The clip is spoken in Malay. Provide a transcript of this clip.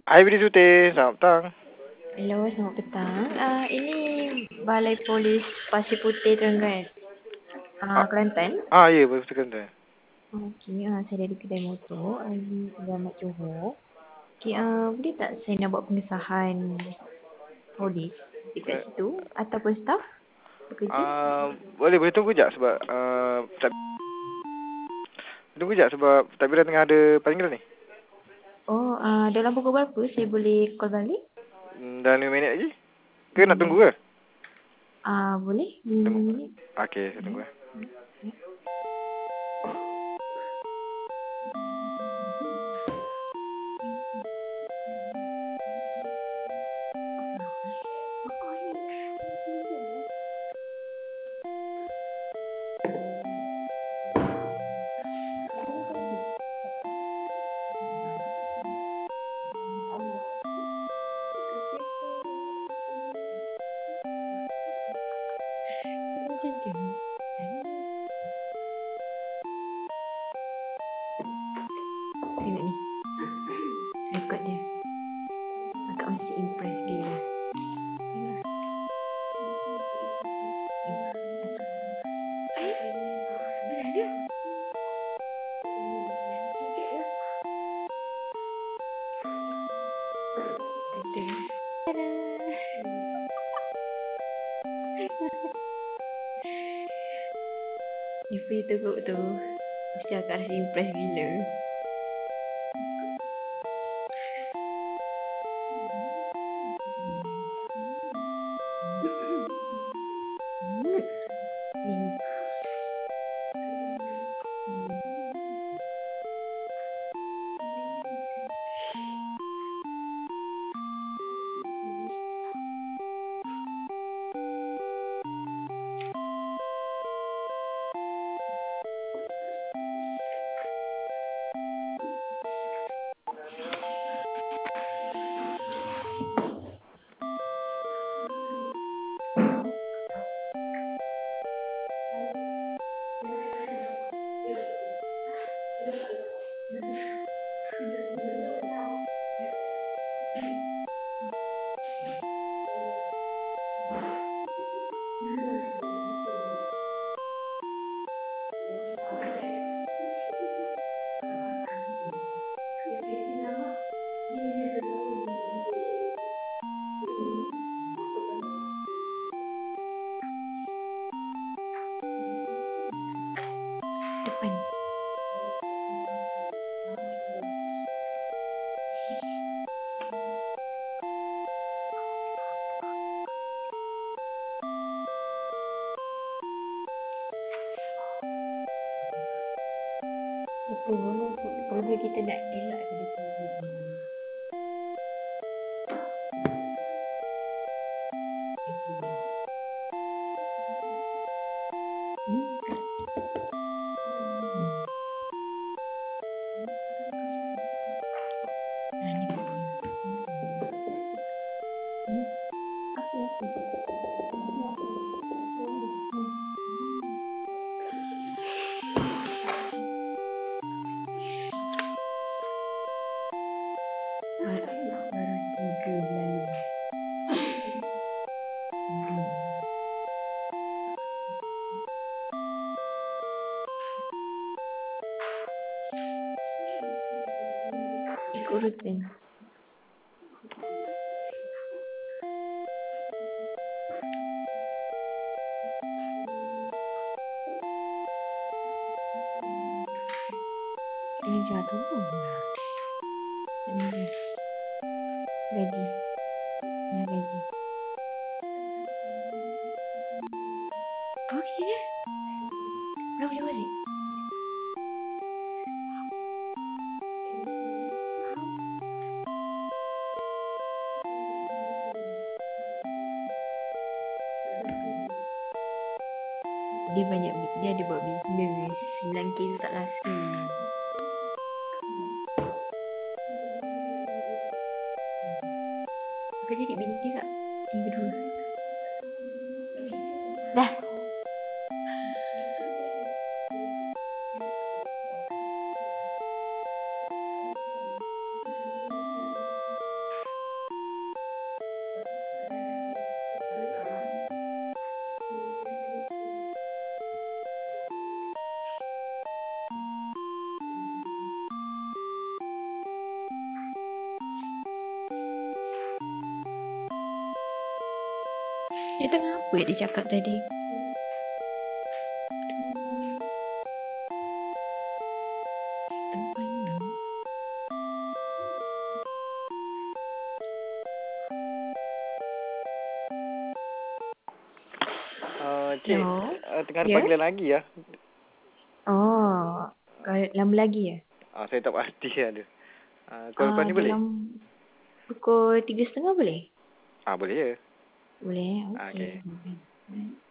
Hai Budi Sute, selamat petang. Hello, selamat petang. Ini Balai Polis Pasir Putih Trenggalek, Kelantan. Ya, Balai Polis Kelantan. Okey, saya dari kedai motor, di Selamat Johor. Okey, boleh tak saya nak buat pengesahan polis dekat situ ataupun staff bekerja? Boleh tunggu sekejap sebab tunggu sekejap sebab Takbira tengah ada panggilan ni. Oh, dalam pukul berapa saya boleh call balik? Dalam 5 minit lagi. Ke nak tunggu ke? Boleh, 5 Tunggu. minit. Okey, saya tunggu. Tengok ni. Rekod dia. Agak masih impress gila. Ni free teruk tu. Mesti agak rasa impress gila. Depan. Itu mana kita nak elak ke depan ni. Baru 3 Melayu. Ikut rutin. Ini jatuh pun. Ini gaji. Ini gaji. Okey ya. Berapa dia balik? Dia ada buat bisnes. 9K tu tak laku. Kau jadi bini dia tak? Yang kedua. Dah. Dia tengah apa dia cakap tadi? Cik, Hello? tengah ada Ya? panggilan lagi ya. Oh, lama lagi ya? Saya tak pasti ada. Call lepas ni boleh? Dalam pukul 3:30 boleh? Boleh ya. Boleh, Okay. okey.